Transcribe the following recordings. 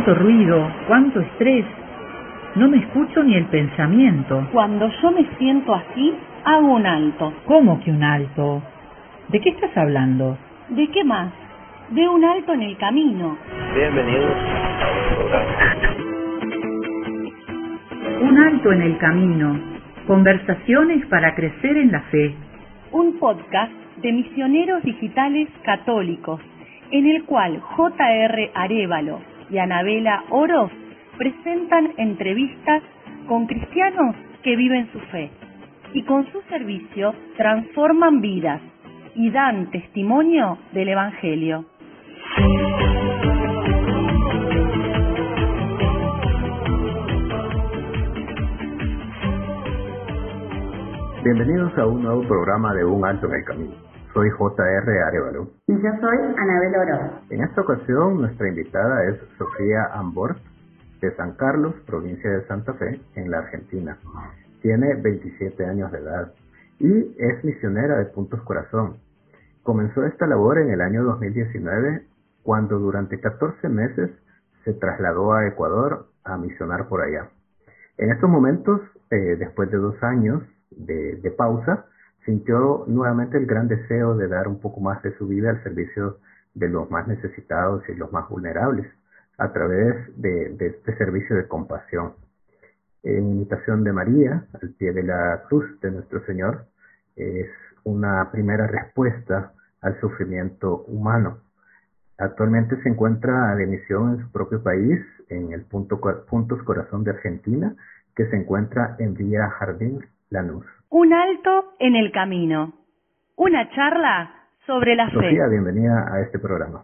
Cuánto ruido, cuánto estrés. No me escucho ni el pensamiento. Cuando yo me siento así, hago un alto. ¿Cómo que un alto? ¿De qué estás hablando? ¿De qué más? De un alto en el camino. Bienvenidos a un programa. Un alto en el camino. Conversaciones para crecer en la fe. Un podcast de misioneros digitales católicos, en el cual J.R. Arévalo y Anabela Oroz presentan entrevistas con cristianos que viven su fe y con su servicio transforman vidas y dan testimonio del Evangelio. Bienvenidos a un nuevo programa de Un Alto en el Camino. Soy J.R. Arévalo. Y yo soy Anabela Oroz. En esta ocasión, nuestra invitada es Sofía Ambort, de San Carlos, provincia de Santa Fe, en la Argentina. Tiene 27 años de edad y es misionera de Puntos Corazón. Comenzó esta labor en el año 2019, cuando durante 14 meses se trasladó a Ecuador a misionar por allá. En estos momentos, después de 2 años de pausa, sintió nuevamente el gran deseo de dar un poco más de su vida al servicio de los más necesitados y los más vulnerables, a través de este servicio de compasión. En imitación de María, al pie de la cruz de nuestro Señor, es una primera respuesta al sufrimiento humano. Actualmente se encuentra de misión en su propio país, en el Puntos Corazón de Argentina, que se encuentra en Villa Jardín, Lanús. Un alto en el camino. Una charla sobre la fe. Sofía, bienvenida a este programa.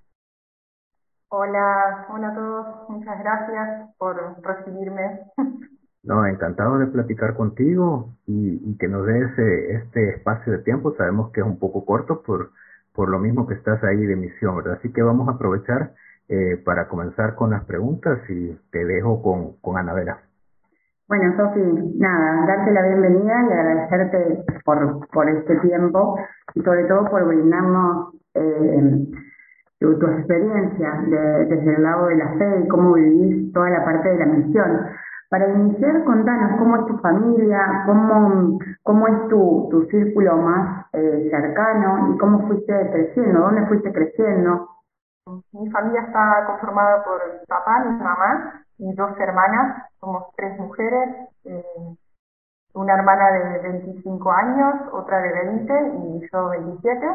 Hola a todos. Muchas gracias por recibirme. No, encantado de platicar contigo y que nos des este espacio de tiempo. Sabemos que es un poco corto por lo mismo que estás ahí de misión, ¿verdad? Así que vamos a aprovechar para comenzar con las preguntas y te dejo con Anabela. Bueno, Sofi, nada, darte la bienvenida y agradecerte por este tiempo y sobre todo por brindarnos tu experiencia desde el lado de la fe y cómo vivís toda la parte de la misión. Para iniciar, contanos cómo es tu familia, cómo es tu círculo más cercano y cómo fuiste creciendo, dónde fuiste creciendo. Mi familia está conformada por mi papá, mi mamá y 2 hermanas. Somos 3 mujeres, una hermana de 25 años, otra de 20 y yo 27.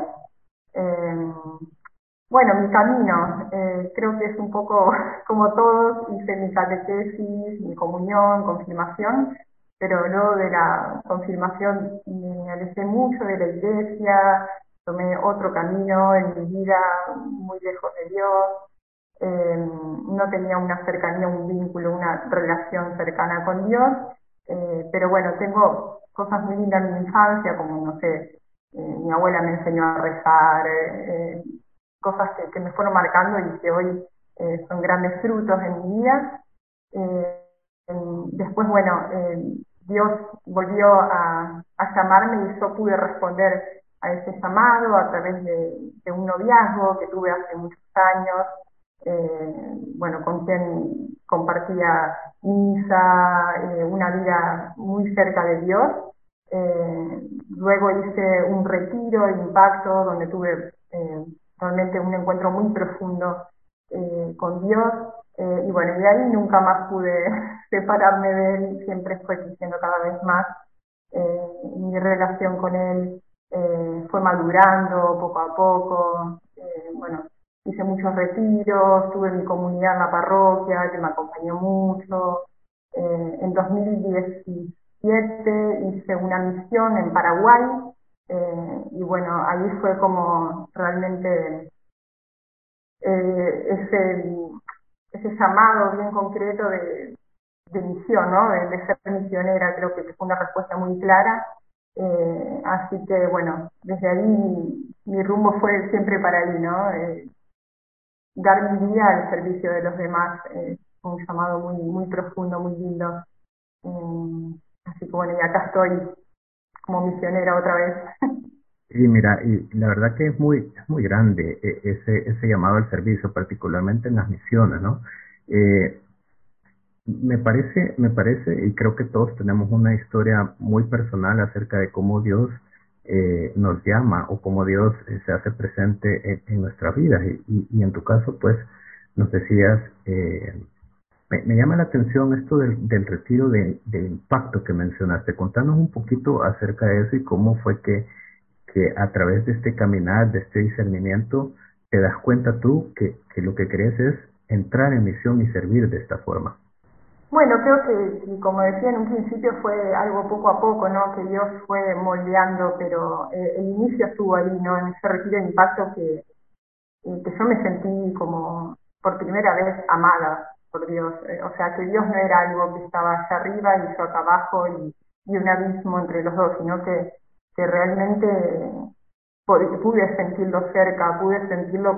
Bueno, mi camino, creo que es un poco como todos, hice mi catequesis, mi comunión, confirmación, pero luego de la confirmación me alejé mucho de la iglesia, tomé otro camino en mi vida muy lejos de Dios, no tenía una cercanía, un vínculo, una relación cercana con Dios, pero bueno, tengo cosas muy lindas de mi infancia, como, no sé, mi abuela me enseñó a rezar, cosas que me fueron marcando y que hoy son grandes frutos en mi vida. Después, bueno, Dios volvió a llamarme y yo pude responder a ese llamado a través de un noviazgo que tuve hace muchos años, bueno, con quien compartía misa, una vida muy cerca de Dios. Luego hice un retiro de impacto donde tuve realmente un encuentro muy profundo con Dios, y bueno, de ahí nunca más pude separarme de Él, siempre fue creciendo cada vez más, mi relación con Él fue madurando poco a poco, bueno, hice muchos retiros, tuve mi comunidad en la parroquia que me acompañó mucho, en 2017 hice una misión en Paraguay, y bueno, ahí fue como realmente ese llamado bien concreto de misión, ¿no? De ser misionera, creo que fue una respuesta muy clara, así que bueno, desde ahí mi rumbo fue siempre para ahí, ¿no? Dar mi vida al servicio de los demás, un llamado muy, muy profundo, muy lindo, así que bueno, y acá estoy como misionera otra vez. Y mira, y la verdad que es muy grande ese llamado al servicio, particularmente en las misiones, ¿no? Eh, me parece, y creo que todos tenemos una historia muy personal acerca de cómo Dios nos llama o cómo Dios se hace presente en nuestras vidas. Y en tu caso, pues, nos decías, me llama la atención esto del retiro de impacto que mencionaste. Contanos un poquito acerca de eso y cómo fue que a través de este caminar, de este discernimiento, te das cuenta tú que lo que querés es entrar en misión y servir de esta forma. Bueno, creo que como decía en un principio fue algo poco a poco, ¿no? Que Dios fue moldeando, pero el inicio estuvo ahí, ¿no? En ese retiro de impacto que yo me sentí como por primera vez amada por Dios. O sea, que Dios no era algo que estaba allá arriba y yo acá abajo y un abismo entre los dos, sino que realmente pude sentirlo cerca, pude sentirlo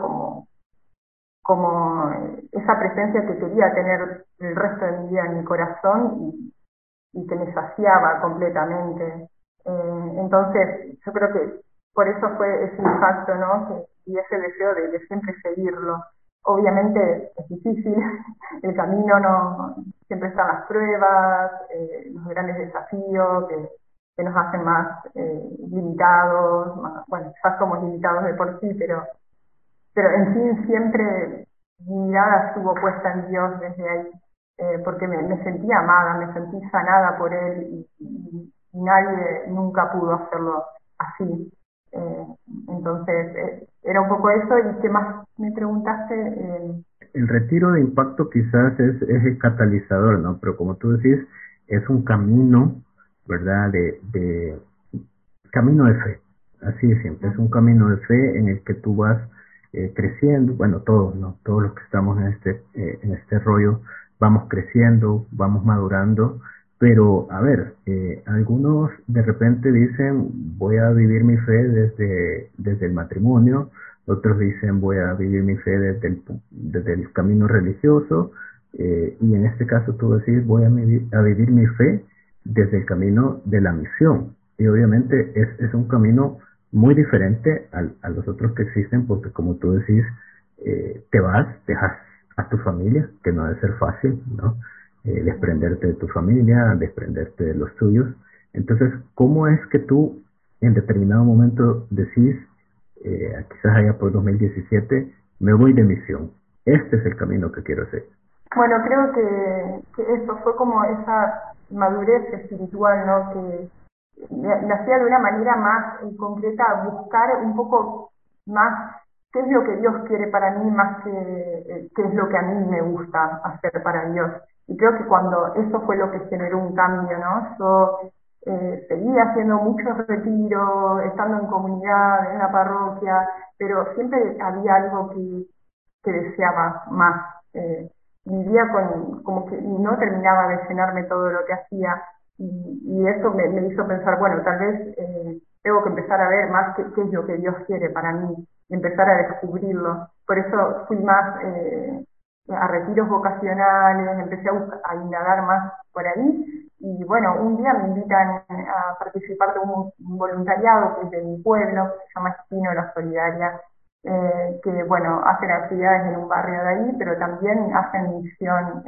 como esa presencia que quería tener el resto de mi vida en mi corazón y que me saciaba completamente. Entonces, yo creo que por eso fue ese impacto, ¿no? Y ese deseo de siempre seguirlo. Obviamente es difícil, el camino no siempre están las pruebas, los grandes desafíos que nos hacen más limitados, bueno, ya somos limitados de por sí, pero en fin siempre mi mirada estuvo puesta en Dios desde ahí, porque me sentí amada, me sentí sanada por Él y nadie nunca pudo hacerlo así. Entonces, era un poco eso. ¿Y qué más me preguntaste? El retiro de impacto quizás es el catalizador, ¿no? Pero como tú decís, es un camino, ¿verdad? De camino de fe, así de simple. Es un camino de fe en el que tú vas creciendo, bueno, todos, ¿no? Todos los que estamos en este rollo, vamos creciendo, vamos madurando, pero a ver, algunos de repente dicen, voy a vivir mi fe desde el matrimonio, otros dicen, voy a vivir mi fe desde el camino religioso, y en este caso tú decís, voy a vivir mi fe desde el camino de la misión. Y obviamente es un camino muy diferente a los otros que existen, porque como tú decís, te vas, dejas a tu familia, que no debe ser fácil, ¿no? Desprenderte de tu familia, desprenderte de los tuyos. Entonces, ¿cómo es que tú en determinado momento decís, quizás allá por 2017, me voy de misión? Este es el camino que quiero hacer. Bueno, creo que eso fue como esa madurez espiritual, ¿no? Que me hacía de una manera más concreta buscar un poco más qué es lo que Dios quiere para mí, más que qué es lo que a mí me gusta hacer para Dios. Y creo que cuando eso fue lo que generó un cambio, ¿no? Yo seguía haciendo muchos retiros, estando en comunidad, en la parroquia, pero siempre había algo que deseaba más. Vivía como que no terminaba de llenarme todo lo que hacía y eso me hizo pensar, bueno, tal vez tengo que empezar a ver más qué es lo que Dios quiere para mí y empezar a descubrirlo. Por eso fui más a retiros vocacionales, empecé a indagar más por ahí y bueno, un día me invitan a participar de un voluntariado que es de mi pueblo, que se llama Espino La Solidaria, que bueno, hacen actividades en un barrio de ahí, pero también hacen misión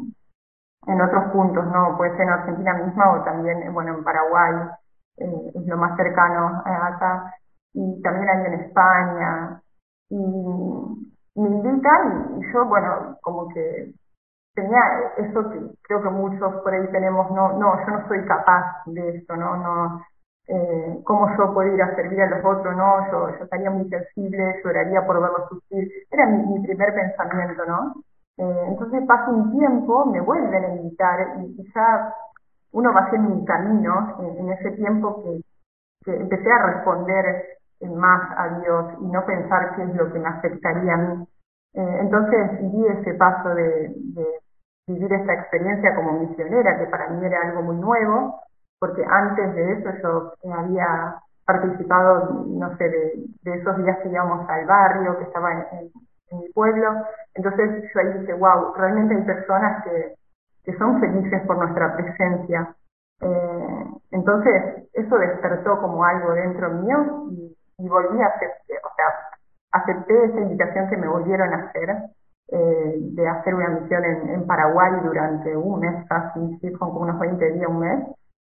en otros puntos, ¿no? Puede ser en Argentina misma o también, bueno, en Paraguay, es lo más cercano acá, y también hay en España, y me invitan y yo, bueno, como que tenía eso que creo que muchos por ahí tenemos, yo no soy capaz de esto, cómo yo puedo ir a servir a los otros, no, yo estaría muy sensible, lloraría por verlos sufrir, era mi primer pensamiento, ¿no? Entonces pasa un tiempo, me vuelven a invitar y ya uno va haciendo un camino en ese tiempo que empecé a responder más a Dios y no pensar qué es lo que me afectaría a mí. Entonces di ese paso de vivir esta experiencia como misionera, que para mí era algo muy nuevo, porque antes de eso yo había participado, no sé, de esos días que íbamos al barrio, que estaba en mi pueblo. Entonces yo ahí dije, wow, realmente hay personas que son felices por nuestra presencia. Entonces eso despertó como algo dentro mío y volví a aceptar, o sea, acepté esa invitación que me volvieron a hacer de hacer una misión en Paraguay durante un mes casi, sí, son como unos 20 días, un mes.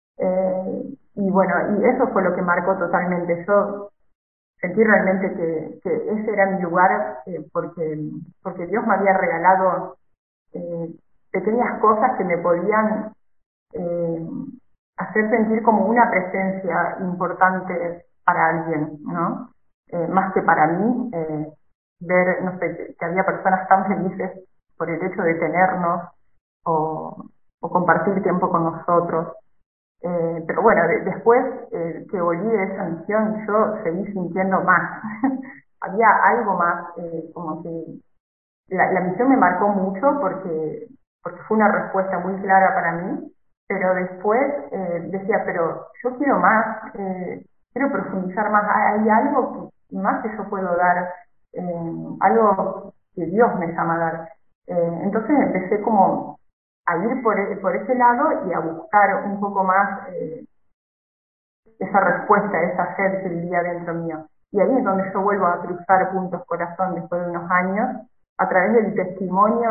Y bueno, y eso fue lo que marcó totalmente. Yo sentí realmente que ese era mi lugar, porque Dios me había regalado pequeñas cosas que me podían eh, hacer sentir como una presencia importante para alguien, ¿no? Más que para mí, ver, no sé, que había personas tan felices por el hecho de tenernos o compartir tiempo con nosotros. Pero bueno, después que volví de esa misión, yo seguí sintiendo más. Había algo más, como que la misión me marcó mucho porque fue una respuesta muy clara para mí, pero después decía, pero yo quiero más, quiero profundizar más, hay algo más que yo puedo dar, algo que Dios me llama a dar. Entonces empecé como a ir por ese lado y a buscar un poco más esa respuesta, esa sed que vivía dentro mío. Y ahí es donde yo vuelvo a cruzar puntos corazón después de unos años, a través del testimonio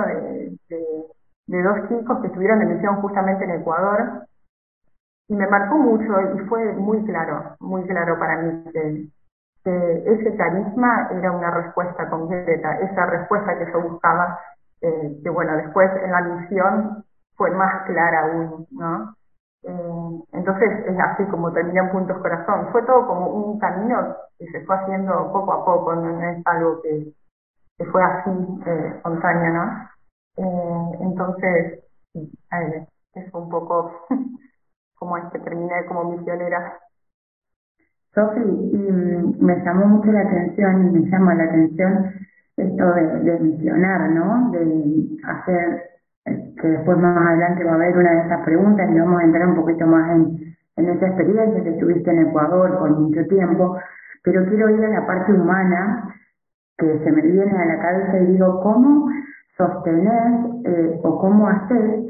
de dos chicos que estuvieron de misión justamente en Ecuador, y me marcó mucho y fue muy claro para mí que ese carisma era una respuesta concreta, esa respuesta que yo buscaba, que bueno, después en la misión fue más clara aún, ¿no? Entonces es así como terminé en Puntos Corazón. Fue todo como un camino que se fue haciendo poco a poco, no es algo que fue así espontáneo, ¿no? Entonces, sí, es un poco como es que terminé como misionera. Sofi, y me llamó mucho la atención y me llama la atención esto de misionar, ¿no? De hacer, que después más adelante va a haber una de esas preguntas y vamos a entrar un poquito más en esa experiencia que estuviste en Ecuador por mucho tiempo, pero quiero ir a la parte humana que se me viene a la cabeza y digo, ¿cómo sostener o cómo hacer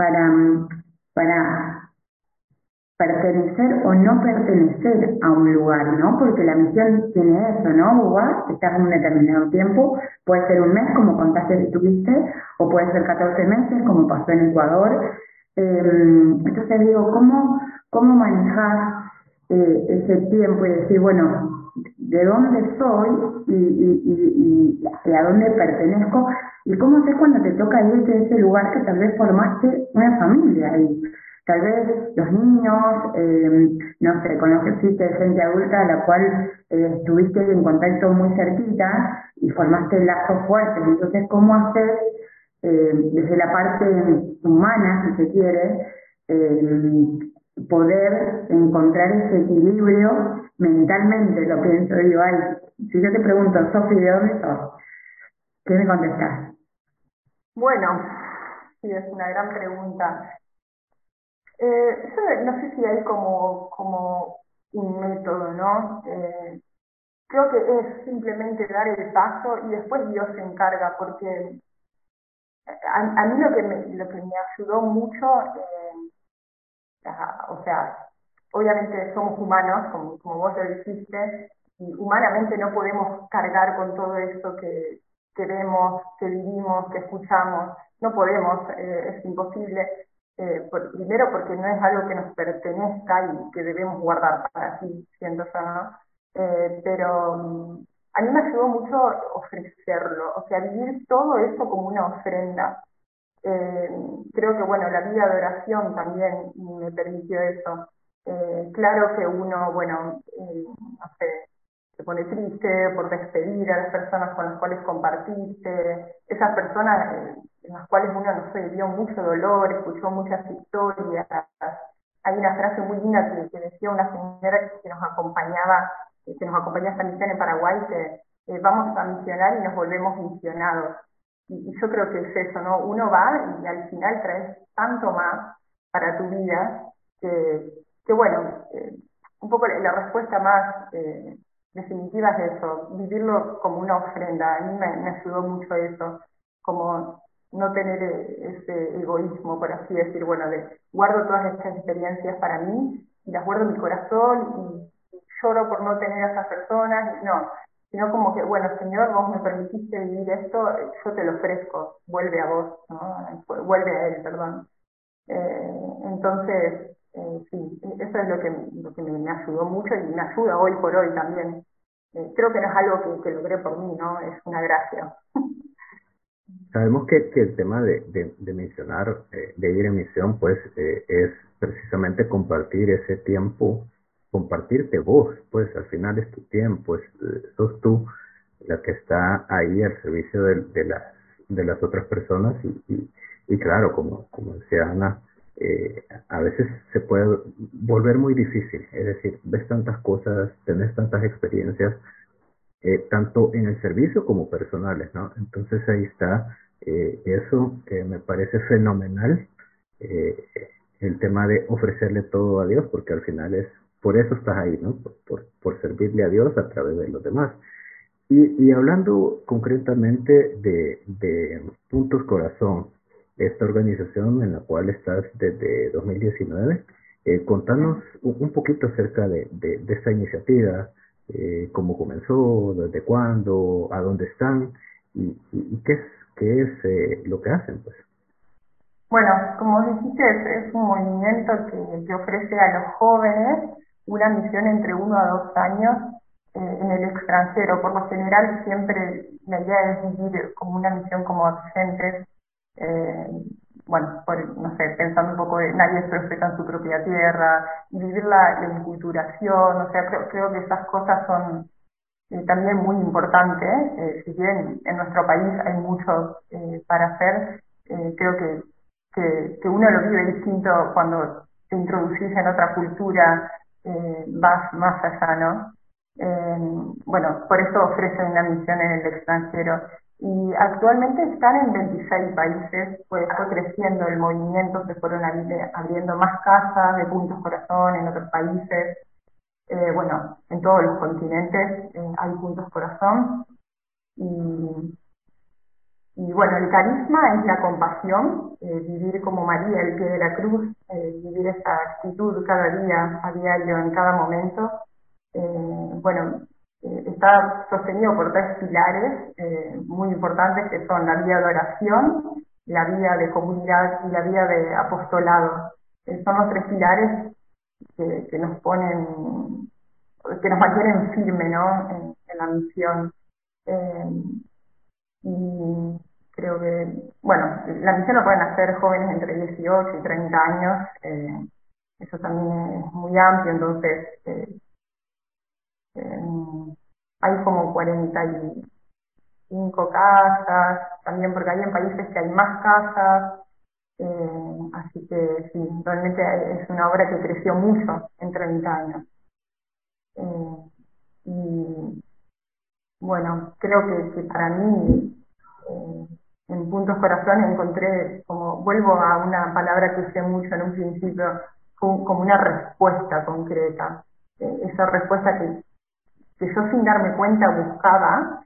para pertenecer o no pertenecer a un lugar, ¿no? Porque la misión tiene eso, ¿no? Vos vas, estás un determinado tiempo, puede ser un mes, como contaste que tuviste, o puede ser 14 meses, como pasó en Ecuador. Entonces digo, ¿cómo manejar ese tiempo y decir, bueno, de dónde soy y a dónde pertenezco? ¿Y cómo sé cuando te toca irte de ese lugar que tal vez formaste una familia ahí? Tal vez los niños, no sé, conociste gente adulta a la cual estuviste en contacto muy cerquita y formaste lazos fuertes. Entonces, ¿cómo hacer desde la parte humana, si se quiere, poder encontrar ese equilibrio mentalmente? Lo pienso, digo, ay, si yo te pregunto, Sofi, ¿de dónde sos? ¿Qué me contestás? Bueno, sí, es una gran pregunta. Yo no sé si hay como un método, ¿no? Creo que es simplemente dar el paso y después Dios se encarga, porque a mí lo que me ayudó mucho, o sea, obviamente somos humanos, como vos lo dijiste, y humanamente no podemos cargar con todo esto que vemos, que vivimos, que escuchamos, no podemos, es imposible. Primero porque no es algo que nos pertenezca y que debemos guardar para sí, siento yo, ¿no? Pero a mí me ayudó mucho ofrecerlo, o sea, vivir todo eso como una ofrenda. Creo que, bueno, la vida de oración también me permitió eso. Claro que uno, bueno, no sé, se pone triste por despedir a las personas con las cuales compartiste, esas personas en las cuales uno, no sé, vio mucho dolor, escuchó muchas historias. Hay una frase muy linda que decía una señora que nos acompañaba, a esta misión en Paraguay, que vamos a misionar y nos volvemos misionados. Y yo creo que es eso, ¿no? Uno va y al final traes tanto más para tu vida que bueno, un poco la respuesta más definitiva es eso, vivirlo como una ofrenda. A mí me ayudó mucho eso, como no tener ese egoísmo, por así decir, bueno, de guardo todas estas experiencias para mí y las guardo en mi corazón y lloro por no tener a esas personas. No, sino como que, bueno, Señor, vos me permitiste vivir esto, yo te lo ofrezco, vuelve a vos, ¿no? Vuelve a Él, perdón. Entonces, sí, eso es lo que me ayudó mucho y me ayuda hoy por hoy también. Creo que no es algo que logré por mí, ¿no? Es una gracia. Sabemos que el tema de misionar, de ir en misión, pues es precisamente compartir ese tiempo, compartirte vos, pues al final es tu tiempo, sos tú la que está ahí al servicio de las otras personas y claro, como decía Ana, a veces se puede volver muy difícil, es decir, ves tantas cosas, tenés tantas experiencias, tanto en el servicio como personales, ¿no? Entonces ahí está eso que me parece fenomenal, eh, el tema de ofrecerle todo a Dios, porque al final es, por eso estás ahí, ¿no? Por servirle a Dios a través de los demás. Y hablando concretamente de Puntos Corazón, esta organización en la cual estás desde 2019, contanos un poquito acerca de esta iniciativa, cómo comenzó, desde cuándo, a dónde están y qué es lo que hacen, pues. Bueno, como dijiste, es un movimiento que ofrece a los jóvenes una misión entre 1 a 2 años en el extranjero. Por lo general, siempre la idea es vivir como una misión como docentes. Bueno, no sé, pensando un poco de nadie es profeta en su propia tierra, y vivir la inculturación, o sea, creo que esas cosas son también muy importantes. Si bien en nuestro país hay mucho para hacer, creo que uno lo vive distinto cuando te introducís en otra cultura, vas más allá, ¿no? Bueno, por eso ofrecen una misión en el extranjero. Y actualmente están en 26 países, pues fue creciendo el movimiento, se fueron abriendo más casas de Puntos Corazón en otros países. Bueno, en todos los continentes hay Puntos Corazón. Y bueno, el carisma es la compasión, vivir como María, el pie de la cruz, vivir esa actitud cada día, a diario, en cada momento. Bueno, está sostenido por 3 pilares muy importantes, que son la vida de oración, la vida de comunidad y la vida de apostolado. Son los 3 pilares que nos ponen, que nos mantienen firmes, ¿no? En la misión. Y creo que, bueno, la misión lo pueden hacer jóvenes entre 18 y 30 años, eso también es muy amplio, entonces eh, hay como 45 casas, también porque hay en países que hay más casas, así que sí, realmente es una obra que creció mucho en 30 años. Y bueno, creo que para mí, en Puntos Corazón encontré, como vuelvo a una palabra que usé mucho en un principio, como una respuesta concreta. Esa respuesta que yo sin darme cuenta buscaba,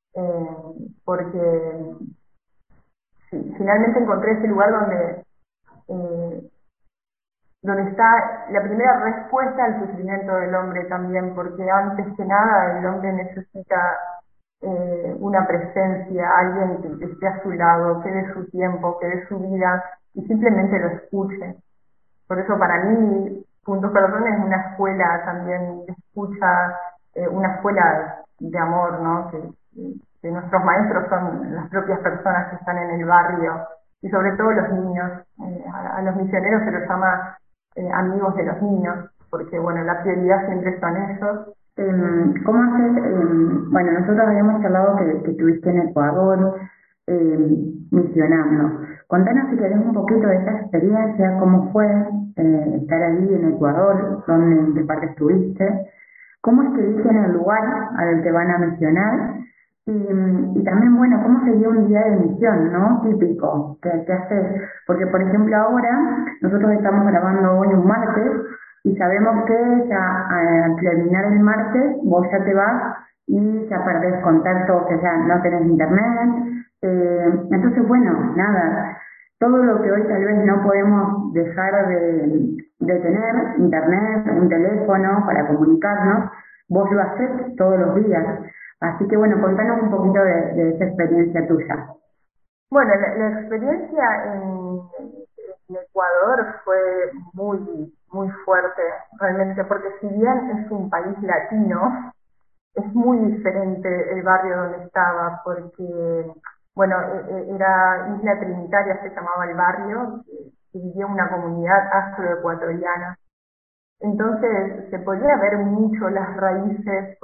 porque sí, finalmente encontré ese lugar eh, donde está la primera respuesta al sufrimiento del hombre también, porque antes que nada el hombre necesita una presencia, alguien que esté a su lado, que dé su tiempo, que dé su vida y simplemente lo escuche. Por eso para mí Puntos Corazón es una escuela también de escucha, una escuela de amor, ¿no? Que nuestros maestros son las propias personas que están en el barrio y sobre todo los niños. A los misioneros se los llama amigos de los niños, porque bueno, la prioridad siempre son ellos. ¿Cómo haces? Bueno, nosotros habíamos charlado que estuviste en Ecuador misionando. Contanos si querés un poquito de esa experiencia, cómo fue estar ahí en Ecuador, en qué parte estuviste, cómo es que eligen el lugar al que van a misionar y también, bueno, cómo sería un día de misión, ¿no? Típico, que haces. Porque, por ejemplo, ahora nosotros estamos grabando hoy un martes y sabemos que ya al terminar el martes vos ya te vas y ya perdés contacto, o sea, ya no tenés internet. Entonces, bueno, nada, todo lo que hoy tal vez no podemos dejar de tener, internet, un teléfono para comunicarnos, vos lo haces todos los días. Así que bueno, contanos un poquito de esa experiencia tuya. Bueno, la experiencia en Ecuador fue muy fuerte, realmente, porque si bien es un país latino, es muy diferente el barrio donde estaba, porque, bueno, era Isla Trinitaria, se llamaba el barrio, que vivía una comunidad afroecuatoriana. Entonces se podía ver mucho las raíces,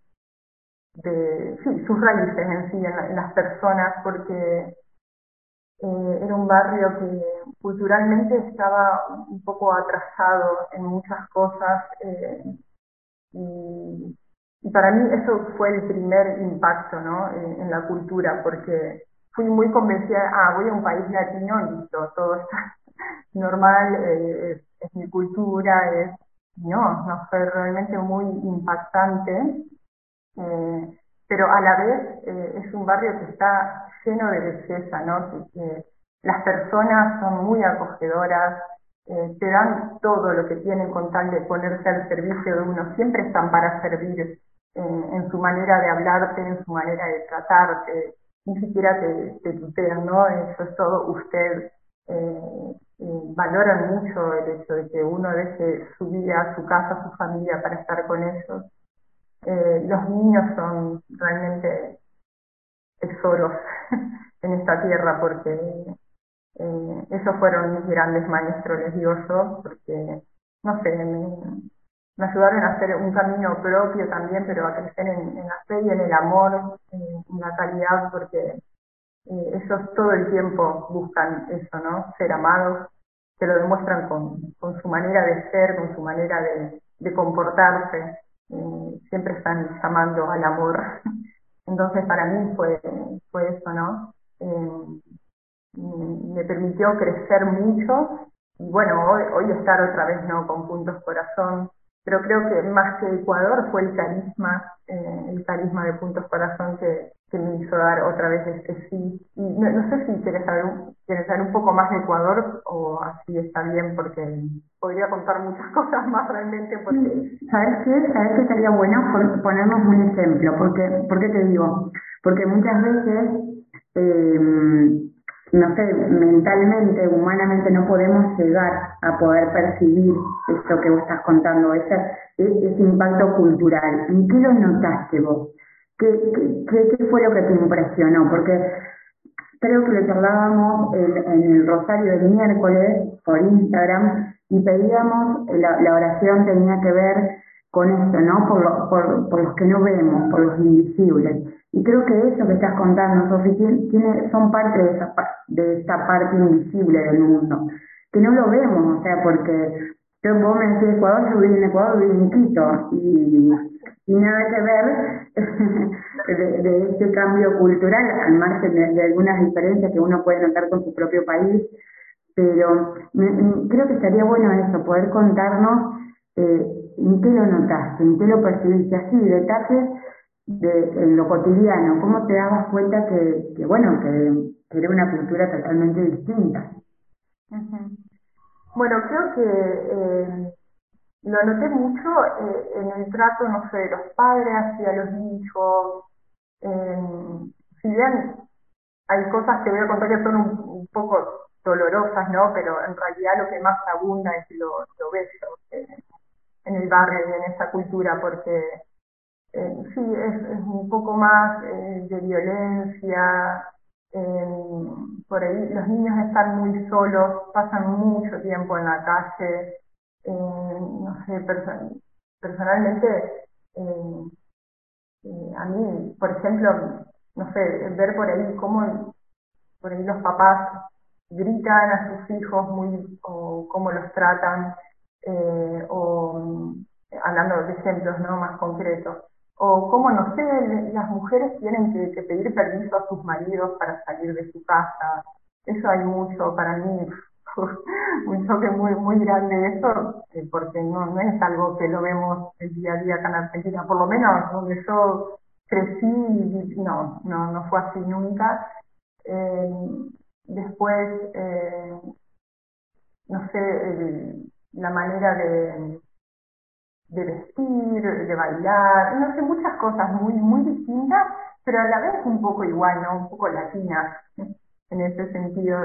sí, sus raíces en sí, en las personas, porque era un barrio que culturalmente estaba un poco atrasado en muchas cosas, y, y para mí eso fue el primer impacto, ¿no? En la cultura, porque fui muy convencida, voy a un país latino y listo, todo está normal, es mi cultura, no, fue realmente muy impactante, pero a la vez es un barrio que está lleno de belleza, ¿no? Que las personas son muy acogedoras, te dan todo lo que tienen con tal de ponerse al servicio de uno, siempre están para servir, en su manera de hablarte, en su manera de tratarte, ni siquiera te tutean, ¿no? Eso es todo usted. Valoran mucho el hecho de que uno deje su vida, su casa, su familia para estar con ellos. Los niños son realmente tesoros en esta tierra, porque esos fueron mis grandes maestros, les digo yo, porque, no sé, me ayudaron a hacer un camino propio también, pero a crecer en la fe y en el amor, en la caridad, porque ellos todo el tiempo buscan eso, ¿no? Ser amados, que lo demuestran con su manera de ser, con su manera de comportarse, siempre están llamando al amor. Entonces para mí fue eso, ¿no? Me permitió crecer mucho y bueno, hoy estar otra vez, ¿no? Con Puntos Corazón, pero creo que más que Ecuador fue el carisma de Puntos Corazón que me hizo dar otra vez este sí. Y no sé si quieres saber un poco más de Ecuador o así está bien, porque podría contar muchas cosas más realmente. Porque ¿Sabes qué? ¿Sabes qué estaría bueno ponernos un ejemplo? ¿Por qué te digo? Porque muchas veces, no sé, mentalmente, humanamente no podemos llegar a poder percibir esto que vos estás contando, ese impacto cultural. ¿En qué lo notaste vos? ¿Qué fue lo que te impresionó? Porque creo que lo charlábamos en el Rosario del miércoles por Instagram y pedíamos, la oración tenía que ver con esto, ¿no? Por los que no vemos, por los invisibles. Y creo que eso que estás contando, Sofi, son parte de esta parte invisible del mundo, que no lo vemos, o sea, porque vos me decís Ecuador, yo viví en Ecuador, viví en Quito, y nada que ver de este cambio cultural, al margen de algunas diferencias que uno puede notar con su propio país, pero creo que estaría bueno eso, poder contarnos en qué lo notaste, en qué lo percibiste, así, detalles en lo cotidiano, cómo te dabas cuenta que era una cultura totalmente distinta. uh-huh. Bueno, creo que lo noté mucho en el trato, no sé, de los padres hacia los hijos. Si bien hay cosas que voy a contar que son un poco dolorosas, ¿no? Pero en realidad lo que más abunda es lo bello en el barrio y en esa cultura, porque sí, es un poco más de violencia. Por ahí los niños están muy solos, pasan mucho tiempo en la calle. No sé, personalmente, a mí, por ejemplo, no sé, ver por ahí cómo por ahí los papás gritan a sus hijos o cómo los tratan, hablando de ejemplos, ¿no? Más concretos, o cómo, no sé, las mujeres tienen que pedir permiso a sus maridos para salir de su casa. Eso hay mucho, para mí, un choque muy grande de eso, porque no es algo que lo vemos el día a día acá en Argentina, por lo menos donde yo crecí, no fue así nunca. Eh, Después, no sé, la manera de vestir, de bailar, no sé, muchas cosas muy, muy distintas, pero a la vez un poco igual, ¿no? Un poco latina en ese sentido.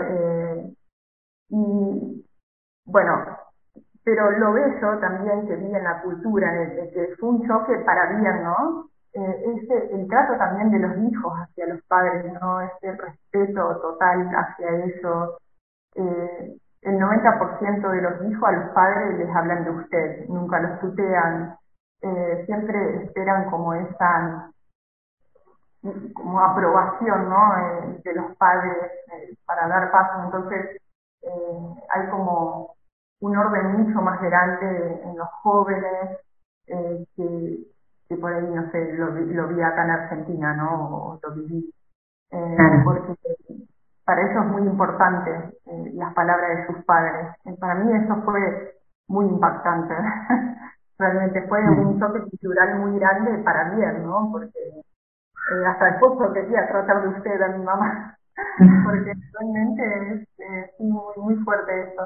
Y bueno, pero lo bello también que vi en la cultura, que fue un choque para bien, ¿no? El trato también de los hijos hacia los padres, ¿no? Ese respeto total hacia ellos. El 90% de los hijos a los padres les hablan de usted, nunca los tutean, siempre esperan como esa como aprobación, ¿no? De los padres para dar paso. Entonces hay como un orden mucho más grande en los jóvenes que por ahí, no sé, lo vi acá en Argentina, ¿no? O lo viví. Porque para ellos es muy importante las palabras de sus padres. Para mí eso fue muy impactante. Realmente fue un choque cultural muy grande para bien, ¿no? Porque hasta el esposo quería tratar de usted a mi mamá, porque realmente es muy, muy fuerte esto.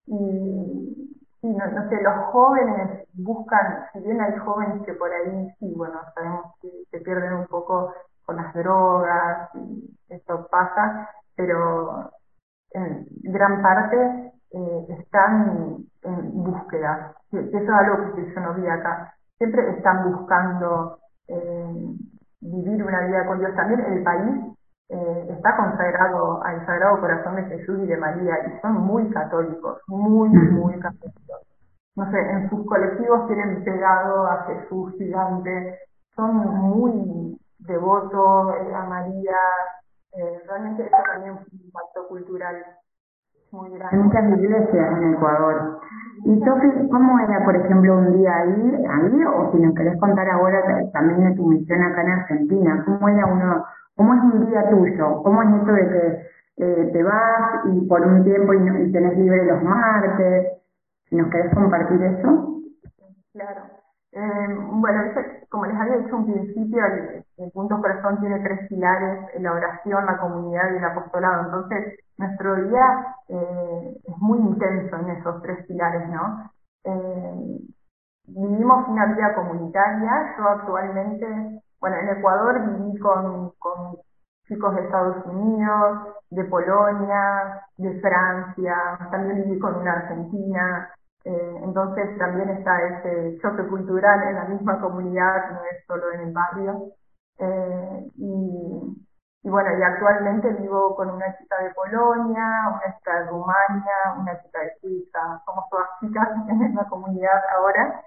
Y no, no sé, los jóvenes buscan, si bien hay jóvenes que por ahí, sí, bueno, sabemos que se pierden un poco con las drogas, y esto pasa, pero en gran parte están en búsqueda, que eso es algo que yo no vi acá. Siempre están buscando vivir una vida con Dios. También el país está consagrado al Sagrado Corazón de Jesús y de María, y son muy católicos, muy, muy católicos. No sé, en sus colectivos tienen pegado a Jesús gigante, son muy devotos a María. Realmente eso también fue un impacto cultural muy Hay grande. muchas iglesias en Ecuador. Y Sofi, ¿cómo era, por ejemplo, un día ahí, o si nos querés contar ahora también de tu misión acá en Argentina? ¿Cómo es un día tuyo? ¿Cómo es esto de que te vas y por un tiempo y tenés libre los martes? Si nos querés compartir eso. Claro. Bueno, como les había dicho en principio, el Punto Corazón tiene 3 pilares: la oración, la comunidad y el apostolado. Entonces, nuestro día es muy intenso en esos 3 pilares, ¿no? Vivimos una vida comunitaria. Yo actualmente, bueno, en Ecuador viví con chicos de Estados Unidos, de Polonia, de Francia, también viví con una argentina. Entonces también está ese choque cultural en la misma comunidad, no es solo en el barrio. Y bueno, y actualmente vivo con una chica de Polonia, una chica de Rumania, una chica de Suiza. Somos todas chicas en la comunidad ahora.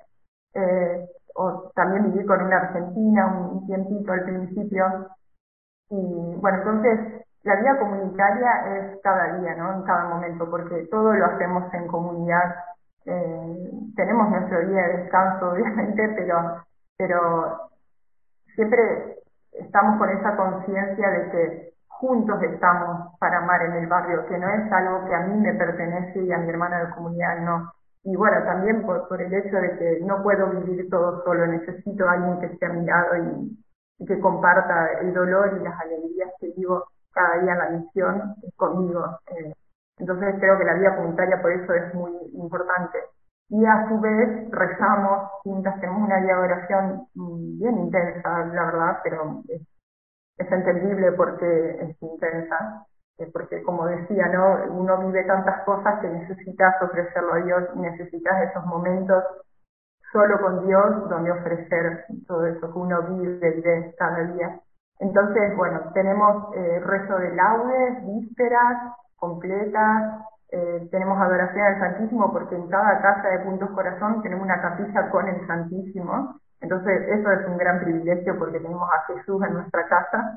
O también viví con una argentina un tiempito al principio. Y bueno, entonces la vida comunitaria es cada día, ¿no? En cada momento, porque todo lo hacemos en comunidad. Tenemos nuestro día de descanso, obviamente, pero siempre estamos con esa conciencia de que juntos estamos para amar en el barrio, que no es algo que a mí me pertenece y a mi hermana de comunidad no. Y bueno, también por el hecho de que no puedo vivir todo solo, necesito a alguien que esté a mi lado y que comparta el dolor y las alegrías que vivo cada día en la misión conmigo. Entonces creo que la vida comunitaria por eso es muy importante. Y a su vez rezamos juntas, tenemos una vida de oración bien intensa, la verdad, pero es entendible porque es intensa, porque como decía, ¿no? Uno vive tantas cosas que necesitas ofrecerlo a Dios y necesitas esos momentos solo con Dios donde ofrecer todo eso que uno vive y ve cada día. Entonces, bueno, tenemos rezo de laudes, vísperas completas, tenemos adoración al Santísimo porque en cada casa de Puntos Corazón tenemos una capilla con el Santísimo. Entonces, eso es un gran privilegio porque tenemos a Jesús en nuestra casa.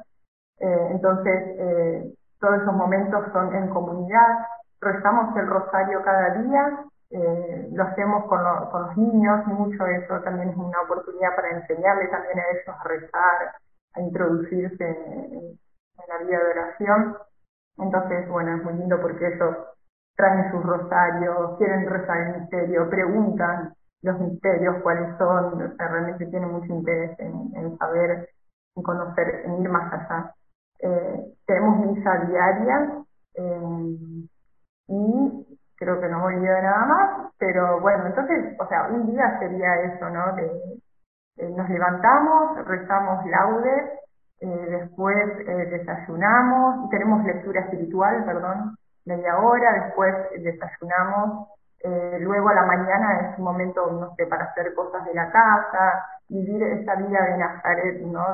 Entonces, todos esos momentos son en comunidad. Rezamos el rosario cada día. Lo hacemos con los niños mucho. Eso también es una oportunidad para enseñarle también a ellos a rezar, a introducirse en la vida de oración. Entonces, bueno, es muy lindo porque ellos traen sus rosarios, quieren rezar el misterio, preguntan los misterios cuáles son, o sea, realmente tienen mucho interés en saber, en conocer, en ir más allá. Tenemos misa diaria y creo que no me olvido de nada más, pero bueno, entonces, o sea, un día sería eso, ¿no? Nos levantamos, rezamos laudes, después desayunamos, tenemos lectura espiritual, perdón, media hora, después desayunamos, luego a la mañana es un momento, no sé, para hacer cosas de la casa, vivir esa vida de Nazaret, ¿no?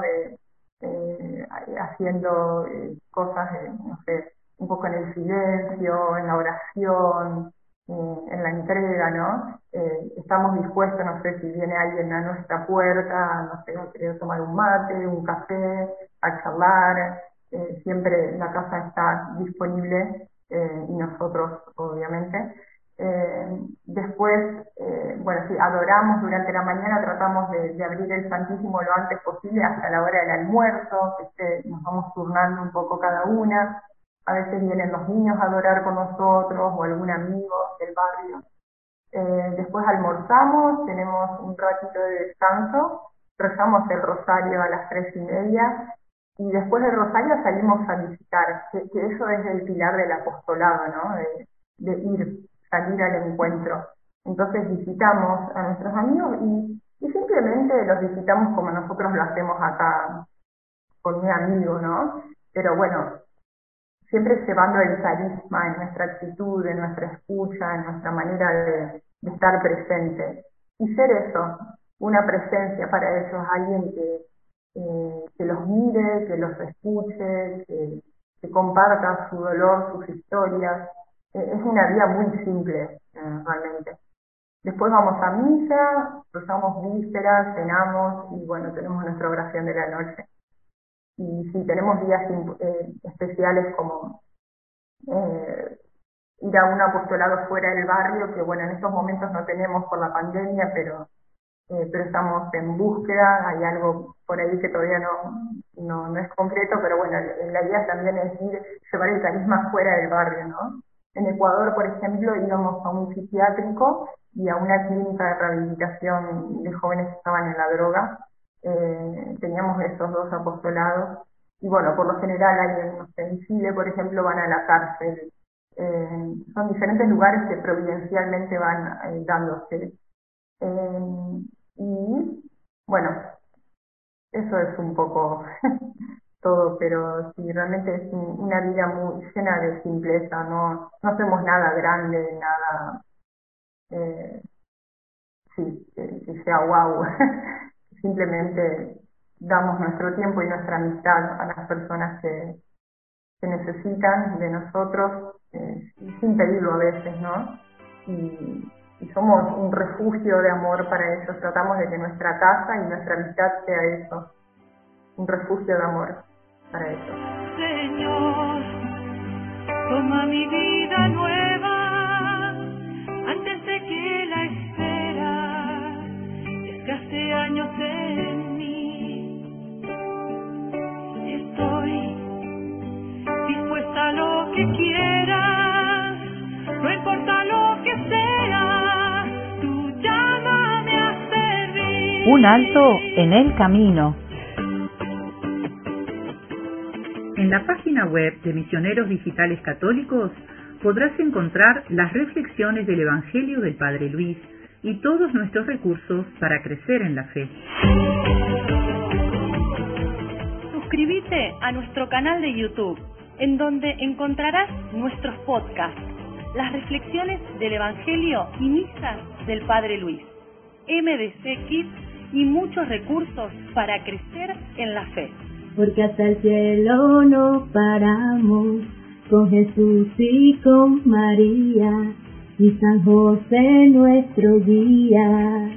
Haciendo cosas, no sé, un poco en el silencio, en la oración, en la entrega, ¿no? Estamos dispuestos, no sé, si viene alguien a nuestra puerta, no sé, a querer tomar un mate, un café, a charlar, siempre la casa está disponible y nosotros, obviamente. Después, bueno, sí, adoramos durante la mañana, tratamos de abrir el Santísimo lo antes posible hasta la hora del almuerzo, nos vamos turnando un poco cada una. A veces vienen los niños a adorar con nosotros o algún amigo del barrio. Después almorzamos, tenemos un ratito de descanso, rezamos el rosario a las 3:30 y después del rosario salimos a visitar, que eso es el pilar del apostolado, ¿no? De salir al encuentro. Entonces visitamos a nuestros amigos y simplemente los visitamos como nosotros lo hacemos acá con mi amigo, ¿no? Pero bueno, siempre llevando el carisma en nuestra actitud, en nuestra escucha, en nuestra manera de estar presente. Y ser eso, una presencia para ellos, alguien que los mire, que los escuche, que comparta su dolor, sus historias. Es una vida muy simple, realmente. Después vamos a misa, rezamos vísperas, cenamos y bueno, tenemos nuestra oración de la noche. Y sí, tenemos días especiales como ir a un apostolado fuera del barrio, que bueno, en estos momentos no tenemos por la pandemia, pero estamos en búsqueda, hay algo por ahí que todavía no es concreto, pero bueno, la idea también es llevar el carisma fuera del barrio, ¿no? En Ecuador, por ejemplo, íbamos a un psiquiátrico y a una clínica de rehabilitación de jóvenes que estaban en la droga. Teníamos esos dos apostolados y bueno, por lo general hay, no sé, en Chile, por ejemplo, van a la cárcel. Son diferentes lugares que providencialmente van dándose. Y bueno, eso es un poco todo, pero sí, realmente es una vida muy llena de simpleza, no hacemos nada grande, nada que sea guau. Simplemente damos nuestro tiempo y nuestra amistad a las personas que necesitan de nosotros, sin pedirlo a veces, ¿no? Y somos un refugio de amor para ellos, tratamos de que nuestra casa y nuestra amistad sea eso, un refugio de amor para ellos. Señor, toma mi vida nueva, antes de que la espera desgaste años en mí. Estoy dispuesta a lo que quieras, no importa lo que sea, tú llámame a servir. Un alto en el camino. En la página web de Misioneros Digitales Católicos podrás encontrar las reflexiones del Evangelio del Padre Luis y todos nuestros recursos para crecer en la fe. Suscríbete a nuestro canal de YouTube, en donde encontrarás nuestros podcasts, las reflexiones del Evangelio y misas del Padre Luis, MDC Kids y muchos recursos para crecer en la fe. Porque hasta el cielo no paramos, con Jesús y con María, y San José nuestro guía.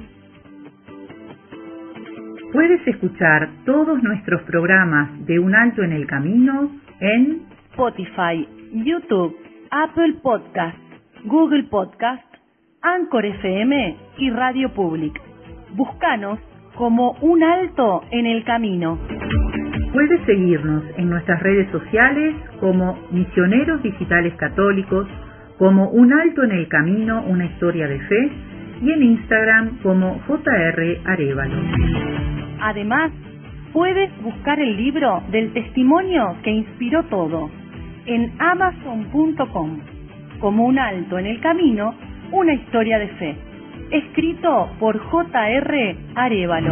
Puedes escuchar todos nuestros programas de Un Alto en el Camino en Spotify, YouTube, Apple Podcast, Google Podcast, Anchor FM y Radio Public. Búscanos como Un Alto en el Camino. Puedes seguirnos en nuestras redes sociales como Misioneros Digitales Católicos, como Un Alto en el Camino, una historia de fe, y en Instagram como JR Arévalo. Además, puedes buscar el libro del testimonio que inspiró todo en Amazon.com como un alto en el camino, una historia de fe. Escrito por J.R. Arévalo.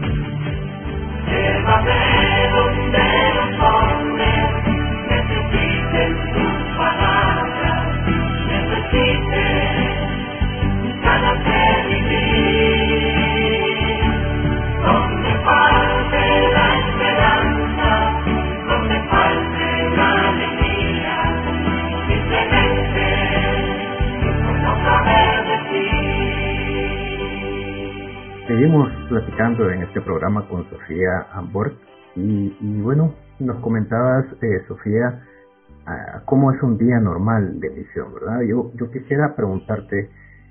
Llévame donde los hombres necesiten tus palabras, necesiten ganas de vivir, donde falte la esperanza, donde falte la alegría, simplemente no saber decir. Seguimos platicando en este programa con Sofía Ambort y bueno, nos comentabas, Sofía, cómo es un día normal de misión, ¿verdad? Yo quisiera preguntarte,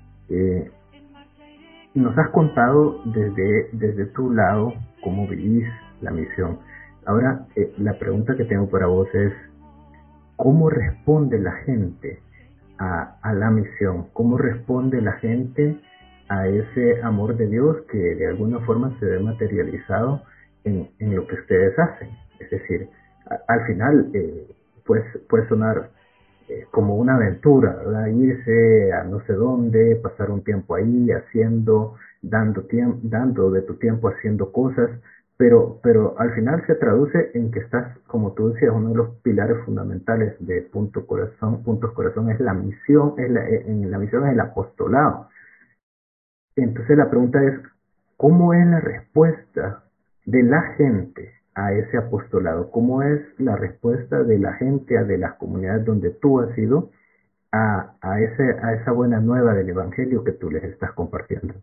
nos has contado desde tu lado cómo vivís la misión. Ahora, la pregunta que tengo para vos es, ¿cómo responde la gente a la misión? ¿Cómo responde la gente a ese amor de Dios que de alguna forma se ve materializado en lo que ustedes hacen? Es decir, al final pues puede sonar como una aventura, ¿verdad? Irse a no sé dónde, pasar un tiempo ahí dando de tu tiempo haciendo cosas, pero al final se traduce en que estás, como tú decías, uno de los pilares fundamentales de Puntos Corazón es la misión, la misión es el apostolado. Entonces la pregunta es, ¿cómo es la respuesta de la gente a ese apostolado? ¿Cómo es la respuesta de la gente, de las comunidades donde tú has ido, a esa buena nueva del Evangelio que tú les estás compartiendo?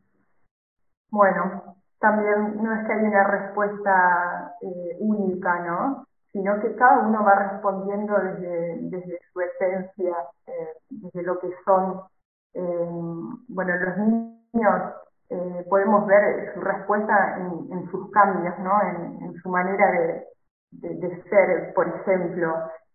Bueno, también no es que hay una respuesta única, ¿no? Sino que cada uno va respondiendo desde su esencia, desde lo que son. Bueno, los niños podemos ver su respuesta en sus cambios, ¿no? En su manera de ser, por ejemplo.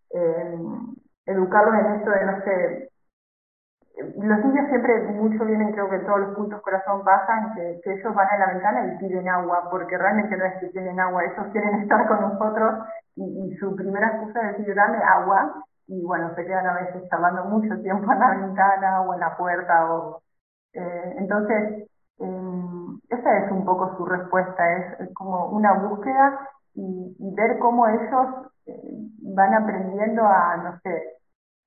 Educarlos en esto de, no sé, los niños siempre mucho vienen, creo que en todos los Puntos Corazón pasan, que ellos van a la ventana y piden agua, porque realmente no es que piden agua, ellos quieren estar con nosotros y su primera excusa es decir, dame agua, y bueno, se quedan a veces charlando mucho tiempo en la ventana o en la puerta, entonces esa es un poco su respuesta, es como una búsqueda y ver cómo ellos van aprendiendo a, no sé,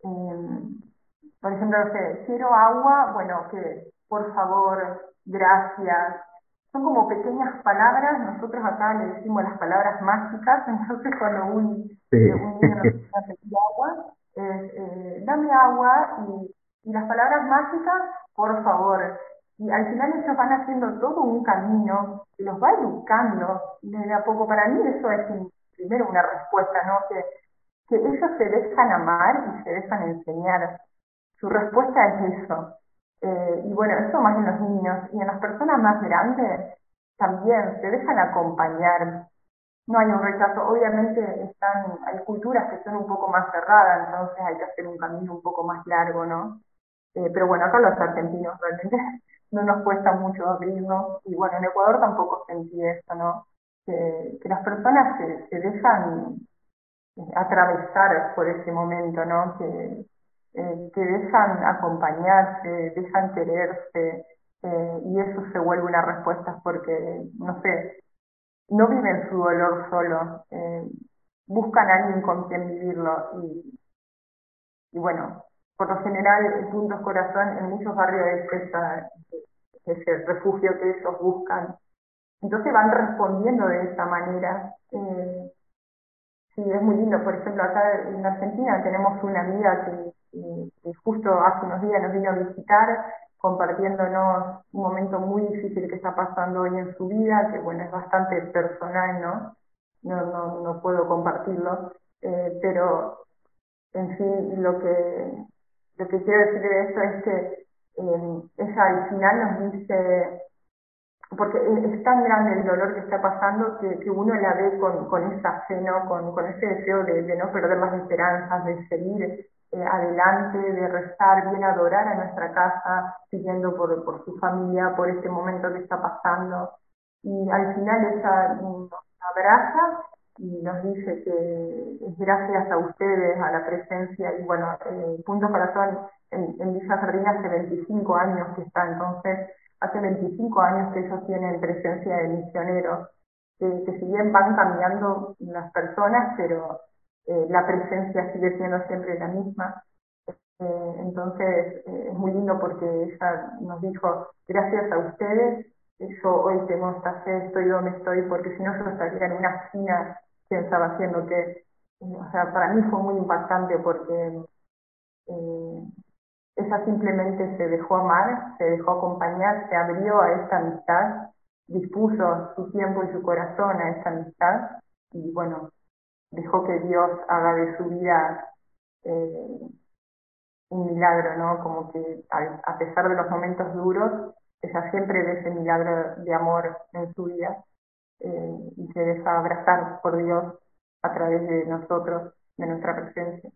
por ejemplo, no sé, quiero agua, bueno, que por favor, gracias. Son como pequeñas palabras, nosotros acá le decimos las palabras mágicas, entonces cuando un niño nos pide agua, dame agua y las palabras mágicas, por favor. Y al final ellos van haciendo todo un camino que los va educando de a poco. Para mí eso es primero una respuesta, ¿no? Que ellos se dejan amar y se dejan enseñar. Su respuesta es eso. Y bueno, eso más en los niños. Y en las personas más grandes también se dejan acompañar. No hay un rechazo. Obviamente hay culturas que son un poco más cerradas, entonces hay que hacer un camino un poco más largo, ¿no? Pero bueno, acá los argentinos realmente no nos cuesta mucho abrirnos. Y bueno, en Ecuador tampoco sentí eso, ¿no? Que las personas se dejan atravesar por ese momento, ¿no? Que dejan acompañarse, dejan quererse, y eso se vuelve una respuesta porque, no sé, no viven su dolor solo, buscan a alguien con quien vivirlo y bueno, por lo general Puntos Corazón en muchos barrios es ese refugio que ellos buscan. Entonces van respondiendo de esa manera. Sí, es muy lindo. Por ejemplo, acá en Argentina tenemos una amiga que justo hace unos días nos vino a visitar, compartiéndonos un momento muy difícil que está pasando hoy en su vida, que bueno, es bastante personal, ¿no? No puedo compartirlo, pero en fin, lo que quiero decir de esto es que ella al final nos dice, porque es tan grande el dolor que está pasando que uno la ve con esa fe, ¿no? Con ese deseo de no perder las esperanzas, de seguir adelante, de rezar, bien adorar a nuestra casa, pidiendo por su familia, por este momento que está pasando. Y al final ella nos abraza y nos dice que es gracias a ustedes, a la presencia, y bueno, Punto Corazón en Villa Sardina hace 25 años que está, entonces hace 25 años que ellos tienen presencia de misioneros, que si bien van cambiando las personas, pero la presencia sigue siendo siempre la misma. Entonces es muy lindo porque ella nos dijo, gracias a ustedes, yo hoy tengo esta fe, estoy donde estoy, porque si no yo estaría en una esquina, quién estaba haciendo qué. O sea, para mí fue muy impactante porque eh, ella simplemente se dejó amar, se dejó acompañar, se abrió a esta amistad, dispuso su tiempo y su corazón a esta amistad y bueno, dejó que Dios haga de su vida eh, un milagro, ¿no? Como que a pesar de los momentos duros, ella siempre ve ese milagro de amor en su vida y se deja abrazar por Dios a través de nosotros, de nuestra presencia.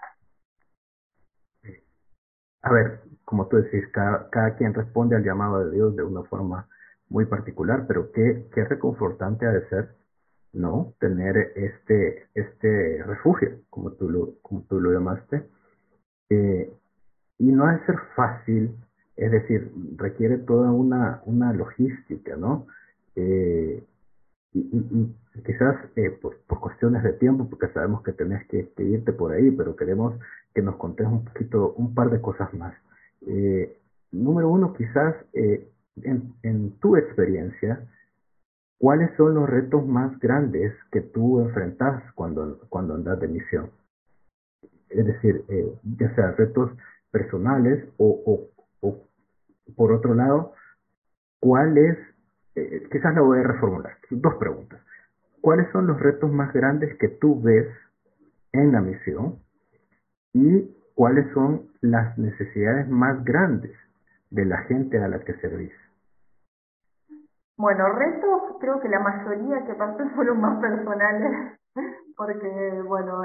A ver, como tú decís, cada quien responde al llamado de Dios de una forma muy particular, pero qué reconfortante ha de ser, ¿no? Tener este refugio, como tú lo llamaste, eh, y no ha de ser fácil, es decir, requiere toda una logística, ¿no? Eh, y quizás por cuestiones de tiempo, porque sabemos que tenés que irte por ahí, pero queremos que nos contes un poquito, un par de cosas más. Número uno, quizás en tu experiencia, ¿cuáles son los retos más grandes que tú enfrentas cuando andas de misión? Es decir, ya sea retos personales o por otro lado, ¿cuál es, quizás lo voy a reformular, dos preguntas. ¿Cuáles son los retos más grandes que tú ves en la misión y cuáles son las necesidades más grandes de la gente a la que servís? Bueno, retos, creo que la mayoría que pasé fueron más personales, porque, bueno,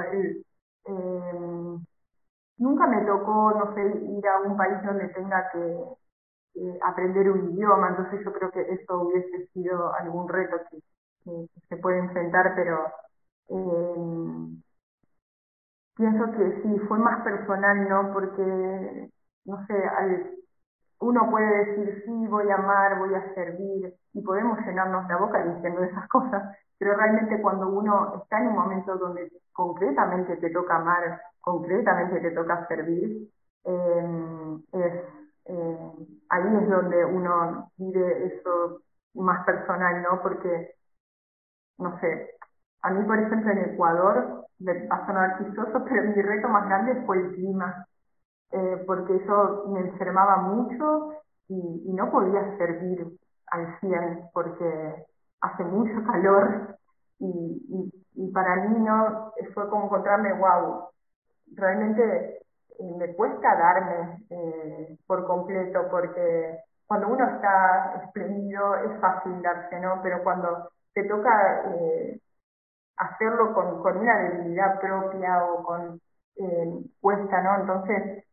nunca me tocó, no sé, ir a un país donde tenga que aprender un idioma, entonces yo creo que eso hubiese sido algún reto que se puede enfrentar, pero eh, pienso que sí, fue más personal, ¿no? Porque, no sé, uno puede decir, sí, voy a amar, voy a servir, y podemos llenarnos la boca diciendo esas cosas, pero realmente cuando uno está en un momento donde concretamente te toca amar, concretamente te toca servir, es, eh, ahí es donde uno vive eso más personal, ¿no? Porque, no sé, a mí, por ejemplo, en Ecuador, me va a sonar chistoso, pero mi reto más grande fue el clima, porque yo me enfermaba mucho y no podía servir al 100 porque hace mucho calor y para mí no fue como encontrarme, wow, realmente me cuesta darme por completo porque cuando uno está espléndido es fácil darse, ¿no? Pero cuando te toca hacerlo con una debilidad propia o con cuesta, ¿no? Entonces,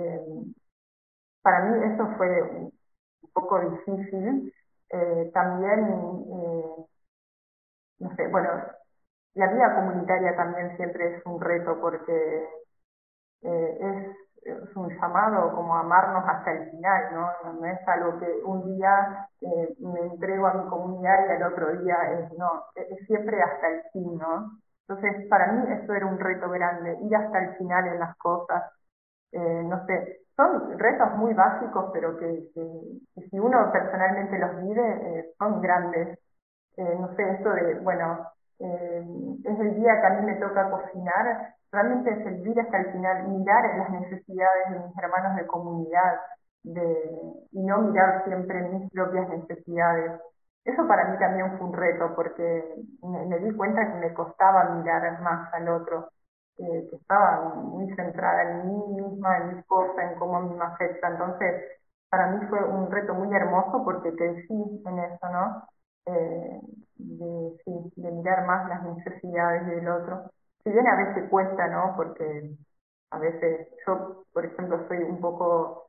para mí eso fue un poco difícil. También, no sé, bueno, la vida comunitaria también siempre es un reto porque es un llamado como a amarnos hasta el final, ¿no? No es algo que un día me entrego a mi comunidad y al otro día no, es siempre hasta el fin, ¿no? Entonces, para mí eso era un reto grande, ir hasta el final en las cosas. No sé, son retos muy básicos, pero que si uno personalmente los vive, son grandes. No sé, esto de, bueno, es el día que a mí me toca cocinar, realmente es el vivir hasta el final, mirar las necesidades de mis hermanos de comunidad y no mirar siempre mis propias necesidades. Eso para mí también fue un reto, porque me di cuenta que me costaba mirar más al otro, que estaba muy centrada en mí misma, en mis cosas, en cómo a mí me afecta. Entonces, para mí fue un reto muy hermoso porque crecí en eso, ¿no? Sí, de mirar más las necesidades del otro. Si bien a veces cuesta, ¿no? Porque a veces yo, por ejemplo, soy un poco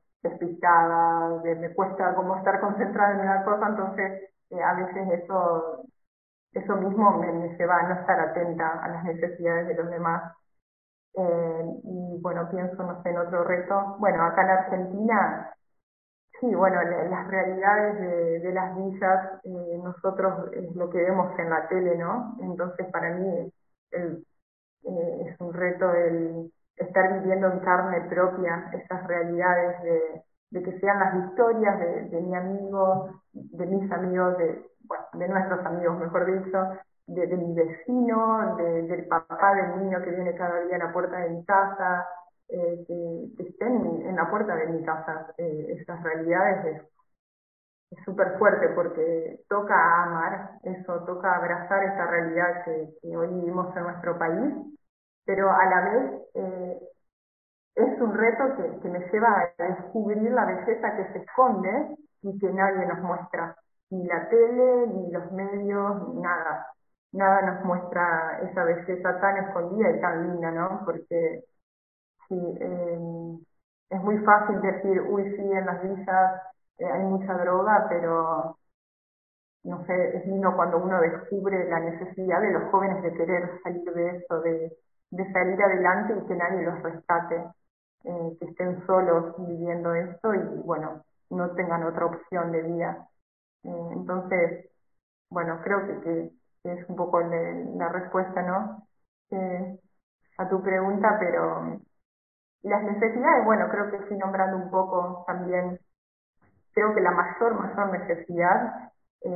despistada, me cuesta como estar concentrada en una cosa, entonces a veces eso eso mismo me lleva a no estar atenta a las necesidades de los demás. Y bueno, pienso, no sé, en otro reto. Bueno, acá en Argentina, sí, bueno, las realidades de las villas, nosotros es lo que vemos en la tele, ¿no? Entonces para mí el, es un reto el estar viviendo en carne propia esas realidades de que sean las historias de mi amigo, de mis amigos, bueno, de nuestros amigos, mejor dicho, de mi vecino, del papá del niño que viene cada día a la puerta de mi casa, que estén en la puerta de mi casa. Esas realidades es súper fuerte porque toca amar eso, toca abrazar esa realidad que hoy vivimos en nuestro país, pero a la vez es un reto que me lleva a descubrir la belleza que se esconde y que nadie nos muestra, ni la tele, ni los medios, ni nada. Nada nos muestra esa belleza tan escondida y tan linda, ¿no? Porque sí, es muy fácil decir, uy, sí, en las villas hay mucha droga, pero no sé, es lindo cuando uno descubre la necesidad de los jóvenes de querer salir de eso, de salir adelante y que nadie los rescate, que estén solos viviendo esto y bueno, no tengan otra opción de vida. Entonces, bueno, creo que es un poco la respuesta, ¿no? A tu pregunta, pero las necesidades, bueno, creo que fui nombrando un poco también. Creo que la mayor necesidad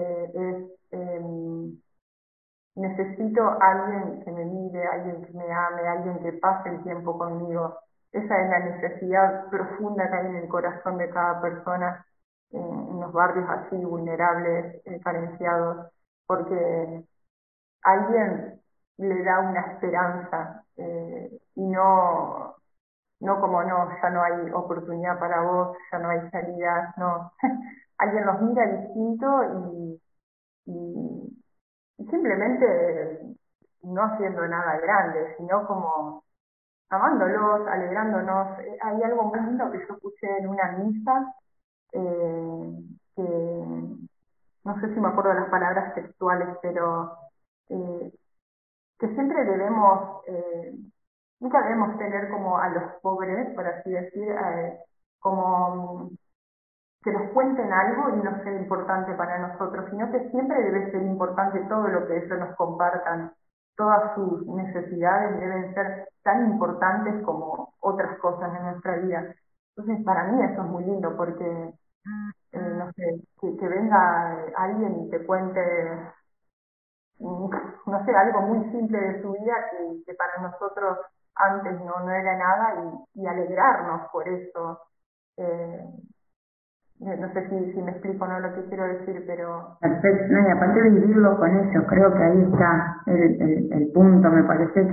necesito a alguien que me mire, alguien que me ame, alguien que pase el tiempo conmigo. Esa es la necesidad profunda que hay en el corazón de cada persona en los barrios así vulnerables, carenciados, porque alguien le da una esperanza y no como no, ya no hay oportunidad para vos, ya no hay salida, no. Alguien los mira distinto y simplemente no haciendo nada grande, sino como amándolos, alegrándonos. Hay algo muy lindo que yo escuché en una misa, que no sé si me acuerdo de las palabras textuales, pero eh, que siempre nunca debemos tener como a los pobres, por así decir, como que nos cuenten algo y no sea importante para nosotros, sino que siempre debe ser importante todo lo que ellos nos compartan. Todas sus necesidades deben ser tan importantes como otras cosas en nuestra vida. Entonces, para mí eso es muy lindo porque, no sé, que venga alguien y te cuente, no sé, algo muy simple de su vida que para nosotros antes no era nada y alegrarnos por eso. Eh, no sé si me explico no lo que quiero decir, pero... Perfecto, no, y aparte de vivirlo con ellos, creo que ahí está el punto. Me parece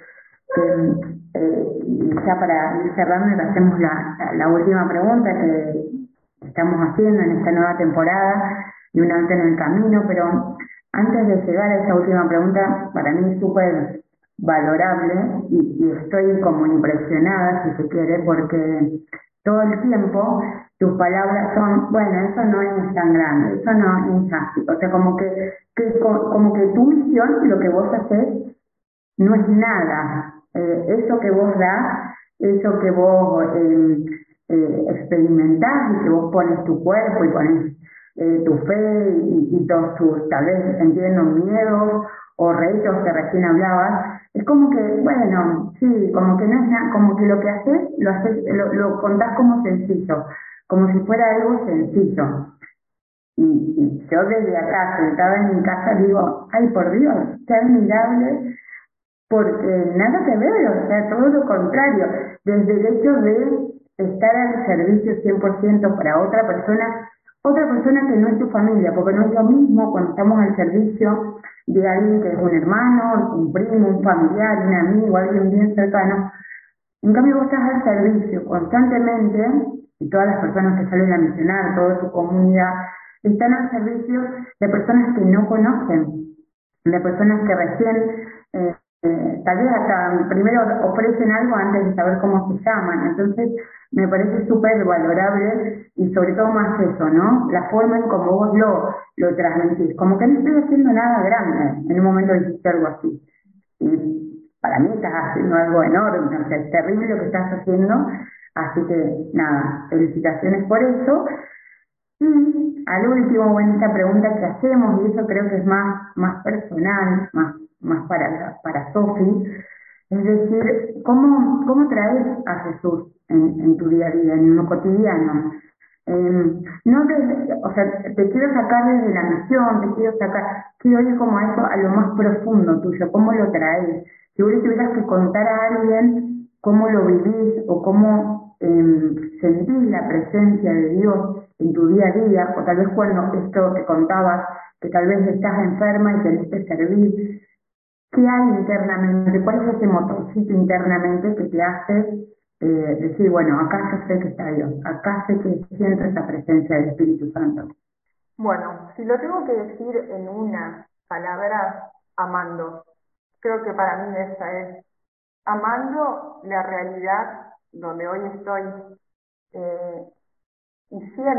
y ya para ir cerrando, le hacemos la última pregunta que estamos haciendo en esta nueva temporada y una vez en el camino, pero antes de llegar a esa última pregunta, para mí es súper valorable y estoy como impresionada, si se quiere, porque todo el tiempo tus palabras son, bueno, eso no es tan grande, eso no es así, o sea, como que tu misión, lo que vos haces, no es nada. Eso que vos das, eso que vos experimentás y que vos pones tu cuerpo y pones tu fe y todos tus, tal vez entiendo, miedos o retos que recién hablabas, es como que, bueno, sí, como que no es nada, como que lo que haces, lo contás como sencillo, como si fuera algo sencillo. Y yo desde acá, sentada en mi casa, digo, ay, por Dios, qué admirable, porque nada que ver, o sea, todo lo contrario, desde el hecho de estar al servicio 100% para otra persona que no es tu familia, porque no es lo mismo cuando estamos al servicio de alguien que es un hermano, un primo, un familiar, un amigo, alguien bien cercano. En cambio vos estás al servicio constantemente, y todas las personas que salen a misionar, toda tu comunidad, están al servicio de personas que no conocen, de personas que recién tal vez hasta primero ofrecen algo antes de saber cómo se llaman. Entonces, me parece súper valorable y sobre todo más eso, ¿no? La forma en cómo vos lo transmitís. Como que no estoy haciendo nada grande. En un momento dijiste algo así. Y para mí estás haciendo algo enorme, o sea, es terrible lo que estás haciendo. Así que, nada, felicitaciones por eso. Y al último, bueno, esta pregunta que hacemos, y eso creo que es más personal, más para Sofi, es decir, ¿cómo traes a Jesús en tu día a día, en lo cotidiano? No o sea, te quiero sacar desde la misión, quiero ir como a eso, a lo más profundo tuyo, ¿cómo lo traes? Si vos le tuvieras que contar a alguien cómo lo vivís o cómo sentís la presencia de Dios en tu día a día, o tal vez cuando esto te contabas, que tal vez estás enferma y tenés que servir, ¿qué hay internamente? ¿Cuál es ese motorcito internamente que te hace decir, bueno, acá yo sé que está Dios, acá sé que siento esa presencia del Espíritu Santo? Bueno, si lo tengo que decir en una palabra, amando. Creo que para mí esa es, amando la realidad donde hoy estoy, eh, y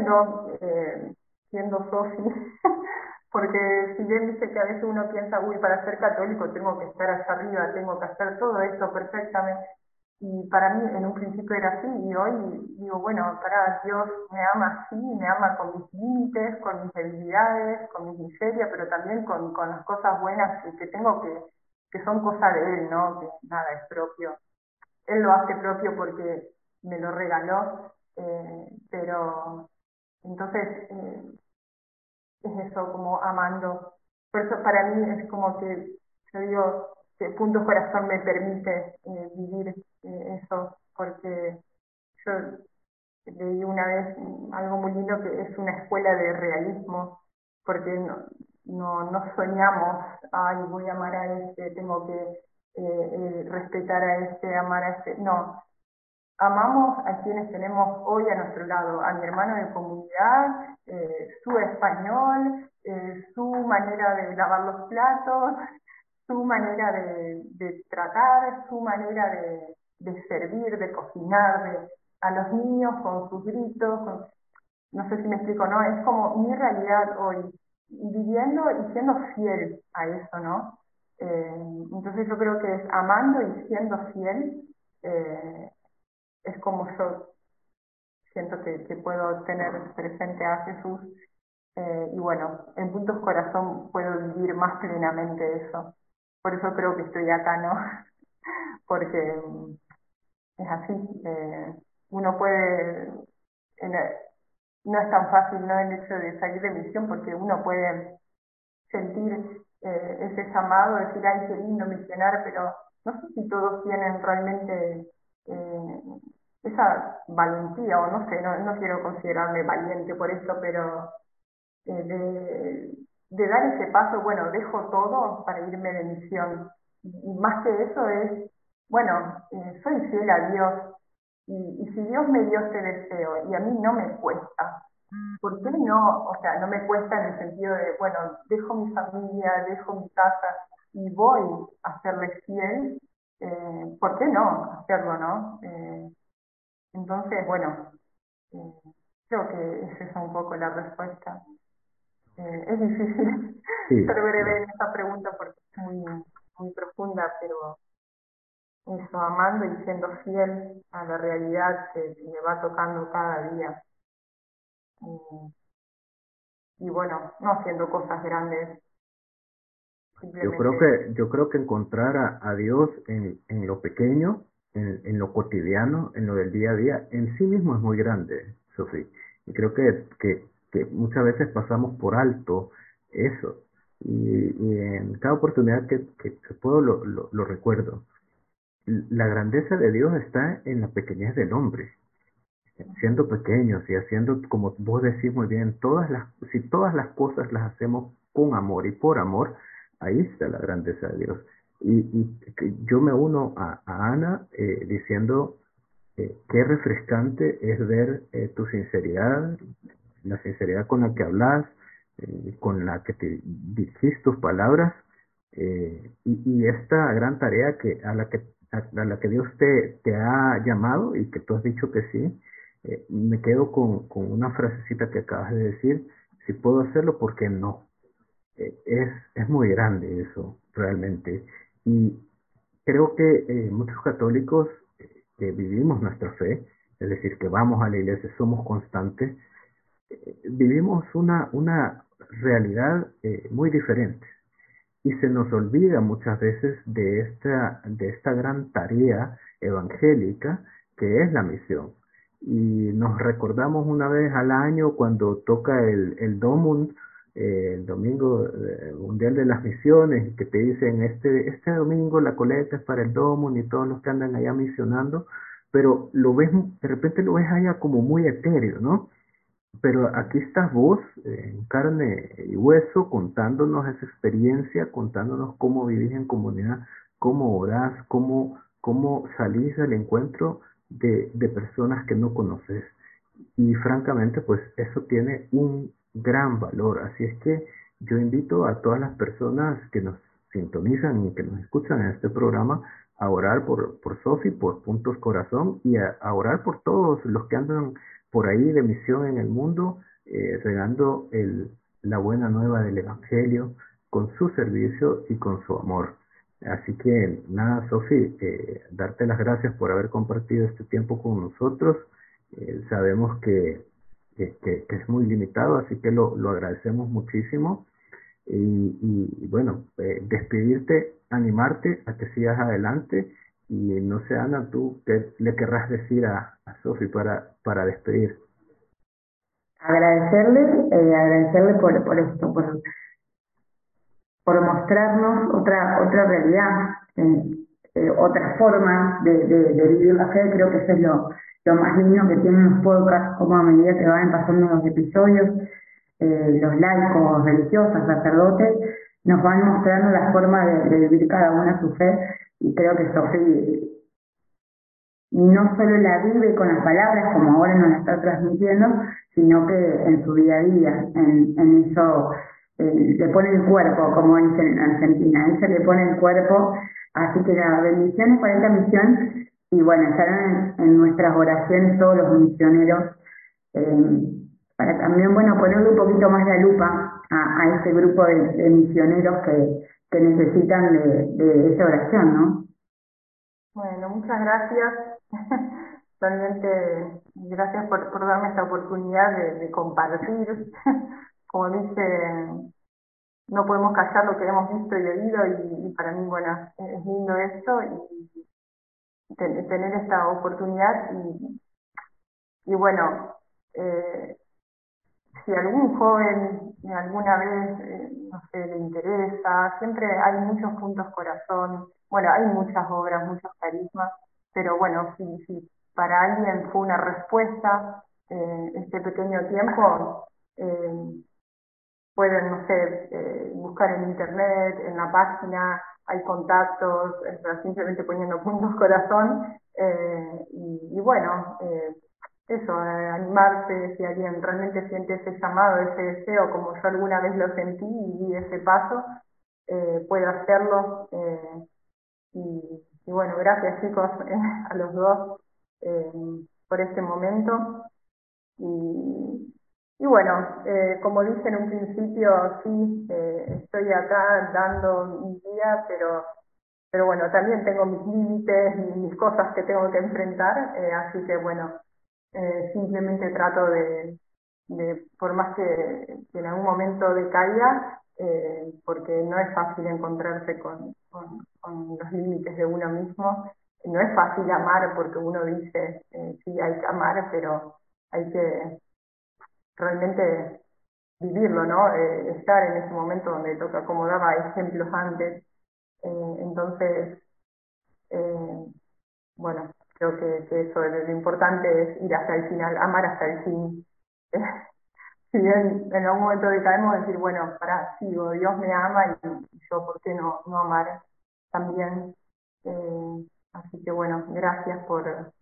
siendo Sofi, porque si bien dice que a veces uno piensa, uy, para ser católico tengo que estar allá arriba, tengo que hacer todo esto perfectamente, y para mí en un principio era así, y hoy digo, bueno, para Dios me ama así, me ama con mis límites, con mis debilidades, con mis miserias, pero también con las cosas buenas que tengo que son cosas de Él, ¿no? Que nada es propio. Él lo hace propio porque me lo regaló, pero entonces es eso, como amando. Por eso para mí es como que yo digo que Puntos Corazón me permite vivir eso, porque yo leí una vez algo muy lindo que es una escuela de realismo, porque no soñamos, ay, voy a amar a este, tengo que respetar a este, amar a este, no. Amamos a quienes tenemos hoy a nuestro lado, a mi hermano de comunidad, su español, su manera de lavar los platos, su manera de tratar, su manera de servir, de cocinar, a los niños con sus gritos, no sé si me explico, ¿no? Es como mi realidad hoy, viviendo y siendo fiel a eso, ¿no? Entonces yo creo que es amando y siendo fiel, es como yo siento que puedo tener presente a Jesús, y bueno, en Puntos Corazón puedo vivir más plenamente eso. Por eso creo que estoy acá, ¿no? Porque es así, uno puede, no es tan fácil, ¿no? El hecho de salir de misión, porque uno puede sentir ese llamado, decir, ay, qué lindo misionar, pero no sé si todos tienen realmente eh, esa valentía, o no sé, no quiero considerarme valiente por esto, pero de dar ese paso, bueno, dejo todo para irme de misión. Y más que eso es, bueno, soy fiel a Dios, y si Dios me dio este deseo y a mí no me cuesta, ¿por qué no? O sea, no me cuesta en el sentido de, bueno, dejo mi familia, dejo mi casa y voy a serle fiel, ¿por qué no hacerlo, no? Entonces, bueno, eh, creo que esa es un poco la respuesta. Es difícil Sí, ser breve en esta pregunta porque es muy profunda, pero eso, amando y siendo fiel a la realidad que me va tocando cada día. Y bueno, no haciendo cosas grandes, simplemente. yo creo que encontrar a Dios en lo pequeño, en lo cotidiano, en lo del día a día, en sí mismo es muy grande, Sofía. Y creo que muchas veces pasamos por alto eso. Y en cada oportunidad que puedo lo recuerdo. La grandeza de Dios está en la pequeñez del hombre, siendo pequeños y haciendo, como vos decís muy bien, si todas las cosas las hacemos con amor y por amor, ahí está la grandeza de Dios. Y que yo me uno a Ana diciendo qué refrescante es ver tu sinceridad, la sinceridad con la que hablas, con la que te dirigís tus palabras, Y esta gran tarea a la que Dios te ha llamado y que tú has dicho que sí, me quedo con una frasecita que acabas de decir: si puedo hacerlo, ¿por qué no? Es muy grande eso, realmente. Y creo que muchos católicos que vivimos nuestra fe, es decir, que vamos a la iglesia, somos constantes, vivimos una realidad muy diferente y se nos olvida muchas veces de esta gran tarea evangélica que es la misión. Y nos recordamos una vez al año cuando toca el Domum, el Domingo Mundial de las Misiones, que te dicen este domingo la colecta es para el Domum y todos los que andan allá misionando, pero lo ves, de repente lo ves allá como muy etéreo, ¿no? Pero aquí estás vos, en carne y hueso, contándonos esa experiencia, contándonos cómo vivís en comunidad, cómo orás, cómo salís al encuentro de personas que no conoces. Y francamente, pues eso tiene un gran valor. Así es que yo invito a todas las personas que nos sintonizan y que nos escuchan en este programa a orar por Sofi, por Puntos Corazón, y a orar por todos los que andan por ahí de misión en el mundo, regando la buena nueva del Evangelio con su servicio y con su amor. Así que nada, Sofi, darte las gracias por haber compartido este tiempo con nosotros. Sabemos que es muy limitado, así que lo agradecemos muchísimo. Y bueno, despedirte, animarte a que sigas adelante. Y no sé, Ana, tú, ¿qué le querrás decir a Sofi para despedir? Agradecerle por esto, por mostrarnos otra realidad, otra forma de vivir la fe. Creo que eso es lo más lindo que tienen los podcasts, como a medida que van pasando los episodios, los laicos, religiosos, sacerdotes, nos van mostrando la forma de vivir cada una su fe, y creo que Sofía no solo la vive con las palabras como ahora nos la está transmitiendo, sino que en su día a día, en eso le pone el cuerpo, como dicen en Argentina, ella le pone el cuerpo. Así que las bendiciones para esta misión, y bueno, estarán en nuestras oraciones todos los misioneros, eh, para también, bueno, ponerle un poquito más la lupa a ese grupo de misioneros que necesitan de esa oración, ¿no? Bueno, muchas gracias. Realmente gracias por darme esta oportunidad de compartir. Como dice, no podemos callar lo que hemos visto y oído, y para mí, bueno, es lindo esto y tener esta oportunidad. Y bueno, eh, si algún joven alguna vez, no sé, le interesa, siempre hay muchos puntos corazón, bueno, hay muchas obras, muchos carismas, pero bueno, si para alguien fue una respuesta este pequeño tiempo, eh, pueden, no sé, buscar en internet, en la página, hay contactos, simplemente poniendo puntos corazón, y bueno, eso, animarse, si alguien realmente siente ese llamado, ese deseo, como yo alguna vez lo sentí y di ese paso, puede hacerlo. Y bueno, gracias chicos, a los dos, eh, por este momento. Y, y bueno, como dije en un principio, sí, estoy acá dando mi día, pero bueno, también tengo mis límites y mis cosas que tengo que enfrentar, así que bueno, simplemente trato por más que en algún momento decaiga, porque no es fácil encontrarse con los límites de uno mismo, no es fácil amar porque uno dice, sí, hay que amar, pero hay que realmente vivirlo, ¿no? Estar en ese momento donde toca, como daba ejemplos antes. Entonces, eh, bueno, creo que eso, lo importante es ir hasta el final, amar hasta el fin. Si bien en algún momento decaemos, decir, bueno, para sigo, Dios me ama y yo, ¿por qué no amar también? Así que bueno, gracias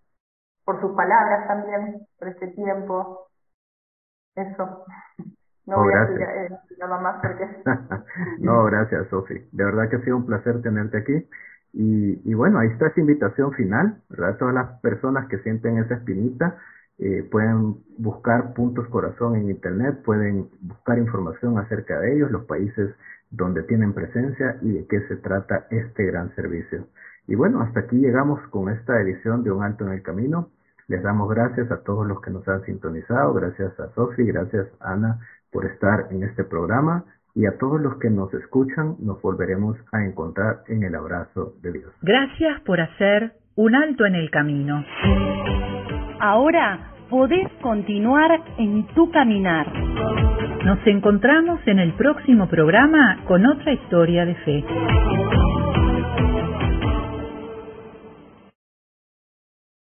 por sus palabras también, por este tiempo. Eso. No voy a gracias. decir nada más porque... No, gracias, Sofi. De verdad que ha sido un placer tenerte aquí. Y bueno, ahí está esa invitación final, ¿verdad? Todas las personas que sienten esa espinita pueden buscar Puntos Corazón en internet, pueden buscar información acerca de ellos, los países donde tienen presencia y de qué se trata este gran servicio. Y bueno, hasta aquí llegamos con esta edición de Un Alto en el Camino. Les damos gracias a todos los que nos han sintonizado, gracias a Sofi, gracias a Ana por estar en este programa, y a todos los que nos escuchan nos volveremos a encontrar en el abrazo de Dios. Gracias por hacer un alto en el camino. Ahora podés continuar en tu caminar. Nos encontramos en el próximo programa con otra historia de fe.